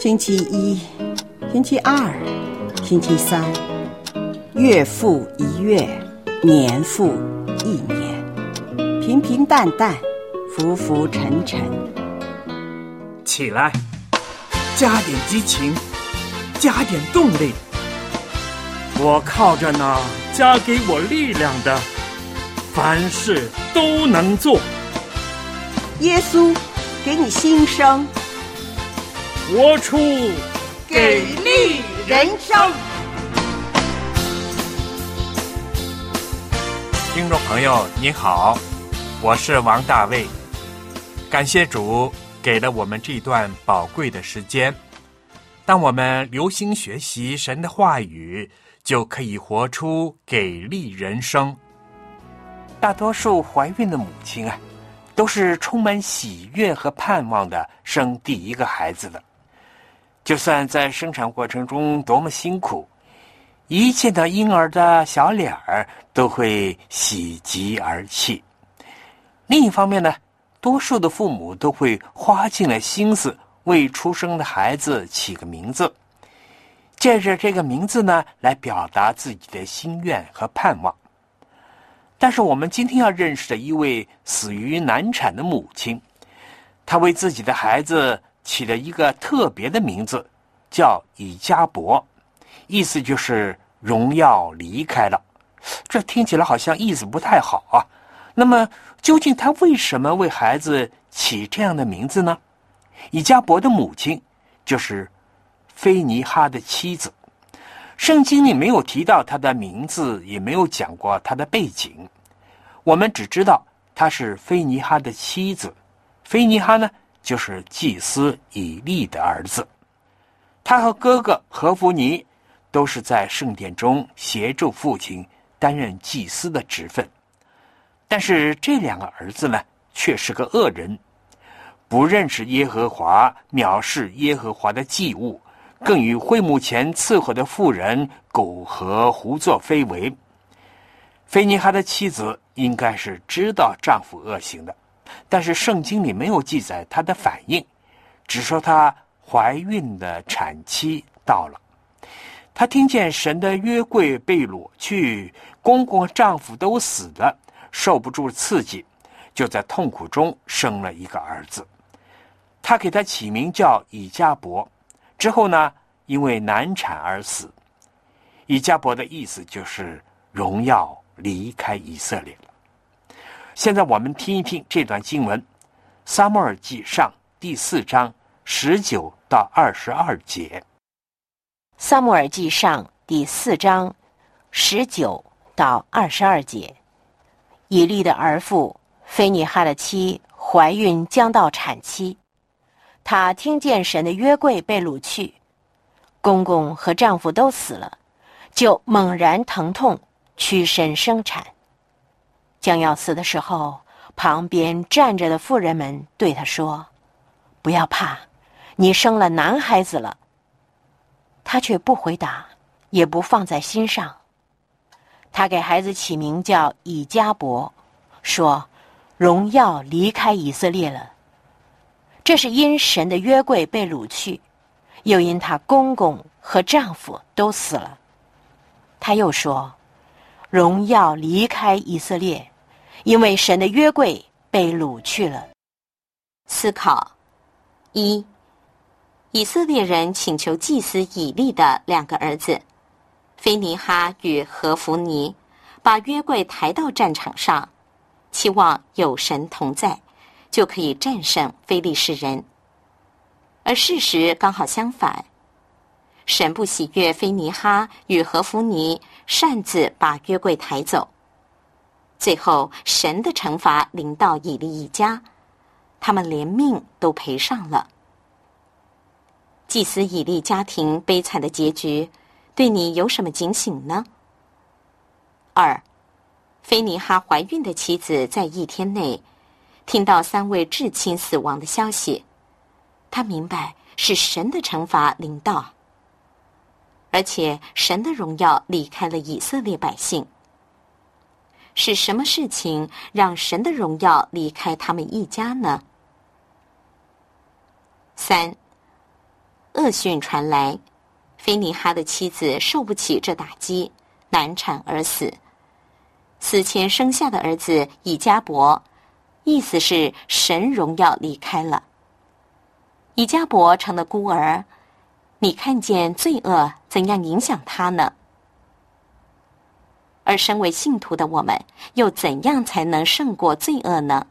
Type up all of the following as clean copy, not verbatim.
星期一，星期二，星期三，月复一月，年复一年，平平淡淡，浮浮沉沉。 起来，加点激情，加点动力。我靠着那加给我力量的，凡事都能做。 耶稣给你新生， 活出给力人生。 听众朋友您好，我是王大卫，感谢主给了我们这段宝贵的时间。当我们留心学习神的话语，就可以活出给力人生。大多数怀孕的母亲都是充满喜悦和盼望的生第一个孩子的。就算在生产过程中多么辛苦，一见到婴儿的小脸儿都会喜极而泣。另一方面呢，多数的父母都会花尽了心思为出生的孩子起个名字，借着这个名字呢，来表达自己的心愿和盼望。但是我们今天要认识的一位死于难产的母亲，她为自己的孩子起了一个特别的名字，叫以迦伯，意思就是荣耀离开了。这听起来好像意思不太好啊。那么究竟他为什么为孩子起这样的名字呢？以迦伯的母亲就是菲尼哈的妻子，圣经里没有提到他的名字，也没有讲过他的背景，我们只知道他是菲尼哈的妻子。菲尼哈呢，就是祭司以利的儿子，他和哥哥何弗尼都是在圣殿中协助父亲担任祭司的职分。但是这两个儿子呢，却是个恶人，不认识耶和华，藐视耶和华的祭物，更与会幕前伺候的妇人苟合，胡作非为。菲尼哈的妻子应该是知道丈夫恶行的，但是圣经里没有记载她的反应，只说她怀孕的产期到了。她听见神的约柜被掳去，公公和丈夫都死了，受不住刺激，就在痛苦中生了一个儿子。她给他起名叫以迦伯，之后呢，因为难产而死。以迦伯的意思就是荣耀离开以色列了。现在我们听一听这段经文，撒母耳记上第4章19到22节。 撒母耳记上第4章19到22节。以利的儿妇菲尼哈的妻怀孕将到产期，她听见神的约柜被掳去，公公和丈夫都死了，就猛然疼痛，屈身生产。将要死的时候，旁边站着的妇人们对她说：“不要怕，你生了男孩子了。”她却不回答，也不放在心上。她给孩子起名叫以迦伯，说：“荣耀离开以色列了。”这是因神的约柜被掳去，又因她公公和丈夫都死了。她又说：“荣耀离开以色列，因为神的约柜被掳去了。” 思考：一、以色列人请求祭司以利的2个儿子菲尼哈与何弗尼把约柜抬到战场上，期望有神同在，就可以战胜非利士人。而事实刚好相反，神不喜悦菲尼哈与何弗尼擅自把约柜抬走，最后神的惩罚临到以利一家，他们连命都赔上了。祭司以利家庭悲惨的结局对你有什么警醒呢？2、菲尼哈怀孕的妻子在1天内听到3位至亲死亡的消息，她明白是神的惩罚临到，而且神的荣耀离开了以色列百姓。是什么事情让神的荣耀离开他们一家呢？3、 恶讯传来，菲尼哈的妻子受不起这打击，难产而死。死前生下的儿子以迦伯，意思是神荣耀离开了。以迦伯成了孤儿，你看见罪恶怎样影响他呢？而身为信徒的我们，又怎样才能胜过罪恶呢？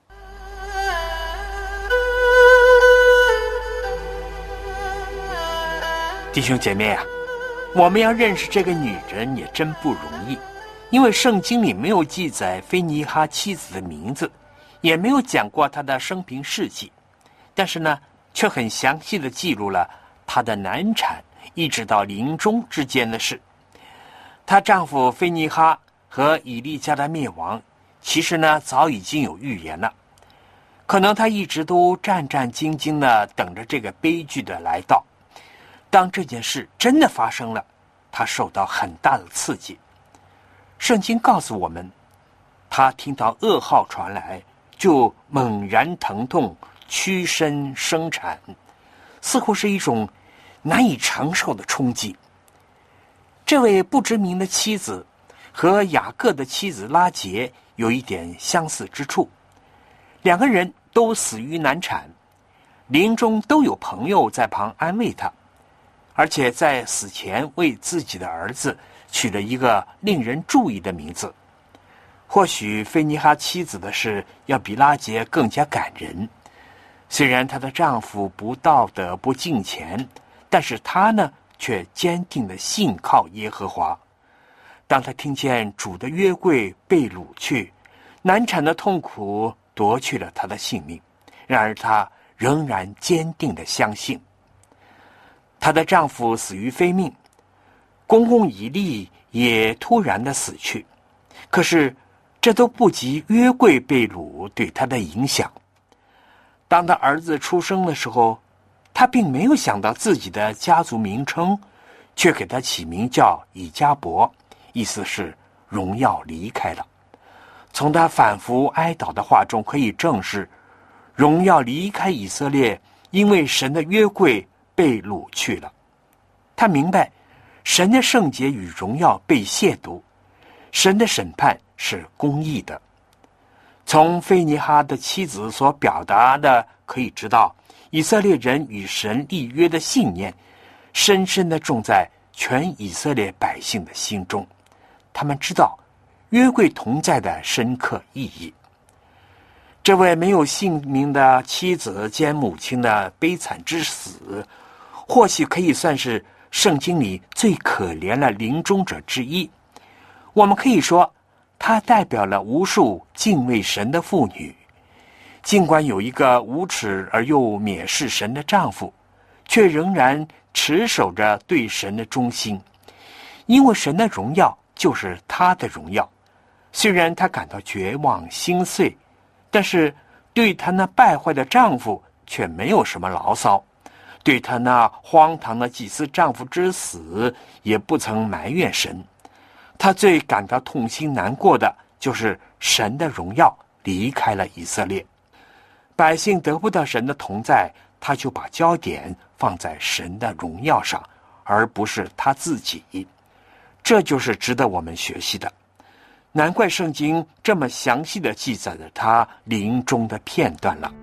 弟兄姐妹啊，我们要认识这个女人也真不容易，因为圣经里没有记载菲尼哈妻子的名字，也没有讲过她的生平事迹，但是呢，却很详细的记录了她的难产一直到临终之间的事。她丈夫菲尼哈和以利家的灭亡，其实呢早已经有预言了，可能她一直都战战兢兢的等着这个悲剧的来到。当这件事真的发生了，他受到很大的刺激。圣经告诉我们，他听到噩耗传来，就猛然疼痛，屈身生产，似乎是一种难以承受的冲击。这位不知名的妻子和雅各的妻子拉结有一点相似之处，两个人都死于难产，临终都有朋友在旁安慰他，而且在死前为自己的儿子取了一个令人注意的名字。或许菲尼哈妻子的事要比拉结更加感人，虽然她的丈夫不道德不敬虔，但是她呢却坚定地信靠耶和华。当她听见主的约柜被掳去，难产的痛苦夺去了她的性命，然而她仍然坚定地相信。她的丈夫死于非命，公公以利也突然的死去，可是这都不及约柜被掳对她的影响。当她儿子出生的时候，她并没有想到自己的家族名称，却给他起名叫以迦伯，意思是荣耀离开了。从她反复哀悼的话中可以证实，荣耀离开以色列，因为神的约柜被掳去了。他明白神的圣洁与荣耀被亵渎，神的审判是公义的。从菲尼哈的妻子所表达的可以知道，以色列人与神立约的信念深深地种在全以色列百姓的心中，他们知道约柜同在的深刻意义。这位没有姓名的妻子兼母亲的悲惨之死，或许可以算是圣经里最可怜的临终者之一。我们可以说，她代表了无数敬畏神的妇女，尽管有一个无耻而又蔑视神的丈夫，却仍然持守着对神的忠心，因为神的荣耀就是她的荣耀。虽然她感到绝望心碎，但是对她那败坏的丈夫却没有什么牢骚，对她那荒唐的祭司丈夫之死也不曾埋怨神。她最感到痛心难过的就是神的荣耀离开了以色列，百姓得不到神的同在，她就把焦点放在神的荣耀上，而不是她自己。这就是值得我们学习的。难怪圣经这么详细地记载了她临终的片段了。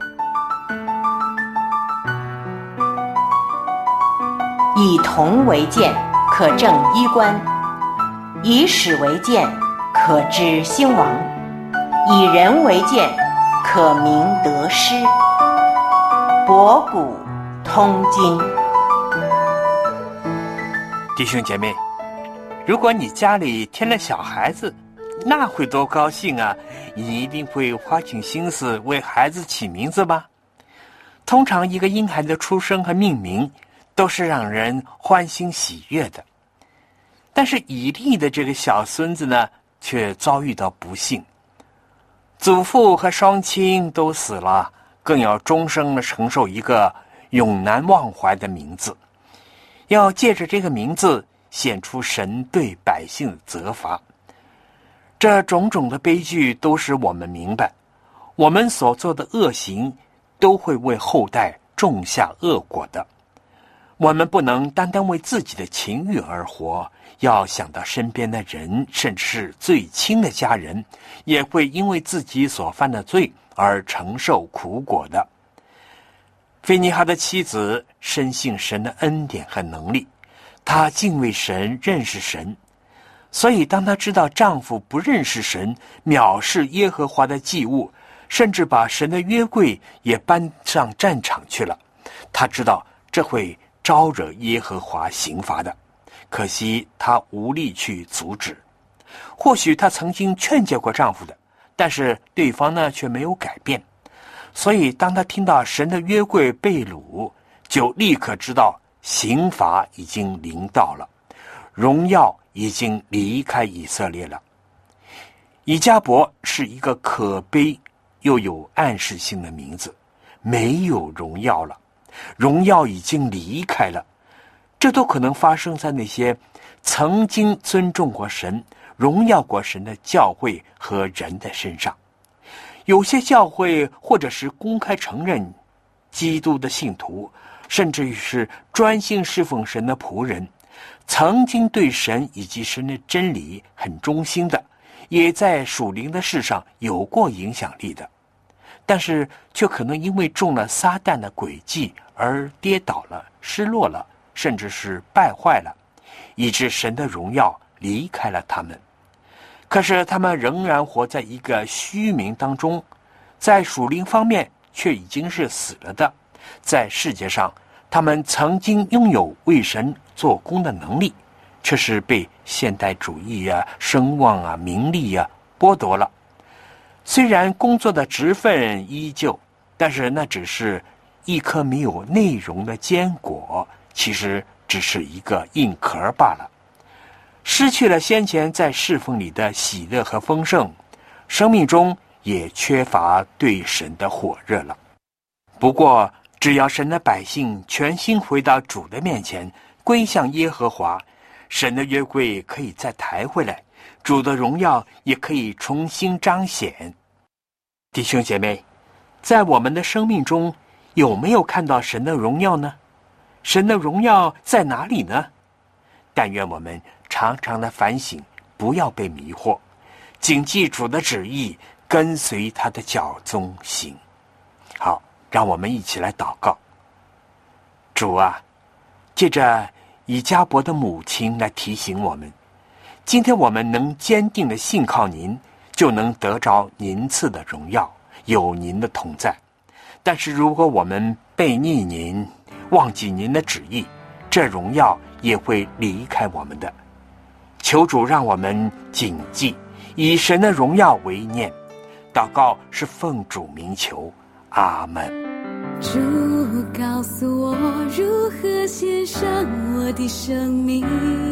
以铜为鉴，可证衣冠；以史为鉴，可知兴亡；以人为鉴，可明得失。博古通今。 弟兄姐妹，如果你家里添了小孩子，那会多高兴啊！你一定会花尽心思为孩子起名字吧？通常一个婴孩的出生和命名都是让人欢欣喜悦的。但是以利的这个小孙子呢，却遭遇到不幸，祖父和双亲都死了，更要终生的承受一个永难忘怀的名字，要借着这个名字显出神对百姓的责罚。这种种的悲剧都使我们明白，我们所做的恶行都会为后代种下恶果的。 我们不能单单为自己的情欲而活，要想到身边的人，甚至是最亲的家人，也会因为自己所犯的罪而承受苦果的。菲尼哈的妻子深信神的恩典和能力，她敬畏神，认识神，所以当她知道丈夫不认识神，藐视耶和华的祭物，甚至把神的约柜也搬上战场去了，她知道这会招惹耶和华刑罚的，可惜她无力去阻止。或许她曾经劝诫过丈夫的，但是对方呢却没有改变。所以当她听到神的约柜被掳，就立刻知道刑罚已经临到了，荣耀已经离开以色列了。以迦伯是一个可悲又有暗示性的名字，没有荣耀了，荣耀已经离开了。这都可能发生在那些曾经尊重过神、荣耀过神的教会和人的身上。有些教会或者是公开承认基督的信徒，甚至于是专心侍奉神的仆人，曾经对神以及神的真理很忠心的，也在属灵的事上有过影响力的，但是却可能因为中了撒旦的诡计而跌倒了、失落了，甚至是败坏了，以致神的荣耀离开了他们。可是他们仍然活在一个虚名当中，在属灵方面却已经是死了的。在世界上，他们曾经拥有为神做工的能力，却是被现代主义啊、声望啊、名利啊剥夺了。虽然工作的职分依旧，但是那只是一颗没有内容的坚果，其实只是一个硬壳罢了。失去了先前在侍奉里的喜乐和丰盛，生命中也缺乏对神的火热了。不过只要神的百姓全心回到主的面前，归向耶和华，神的约柜可以再抬回来，主的荣耀也可以重新彰显。弟兄姐妹，在我们的生命中有没有看到神的荣耀呢？神的荣耀在哪里呢？但愿我们常常的反省，不要被迷惑，谨记主的旨意，跟随他的脚踪行。好，让我们一起来祷告。主啊，借着以迦伯的母亲来提醒我们，今天我们能坚定的信靠您，就能得着您赐的荣耀，有您的同在。但是如果我们背逆您，忘记您的旨意，这荣耀也会离开我们的。求主让我们谨记，以神的荣耀为念。祷告是奉主名求，阿们。 主告诉我如何献上我的生命，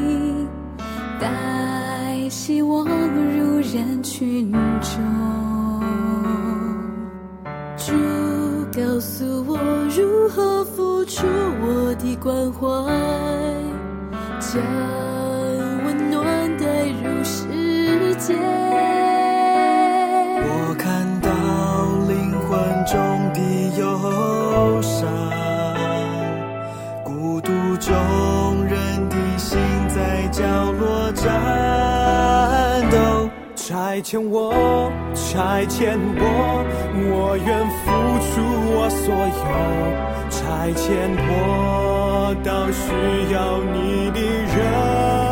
带希望入人群中。主告诉我如何付出我的关怀，将温暖带入世界。 我看到灵魂中的忧伤，孤独中人的心在角落战斗。差遣我，差遣我，我愿付出我所有。差遣我到需要你的人。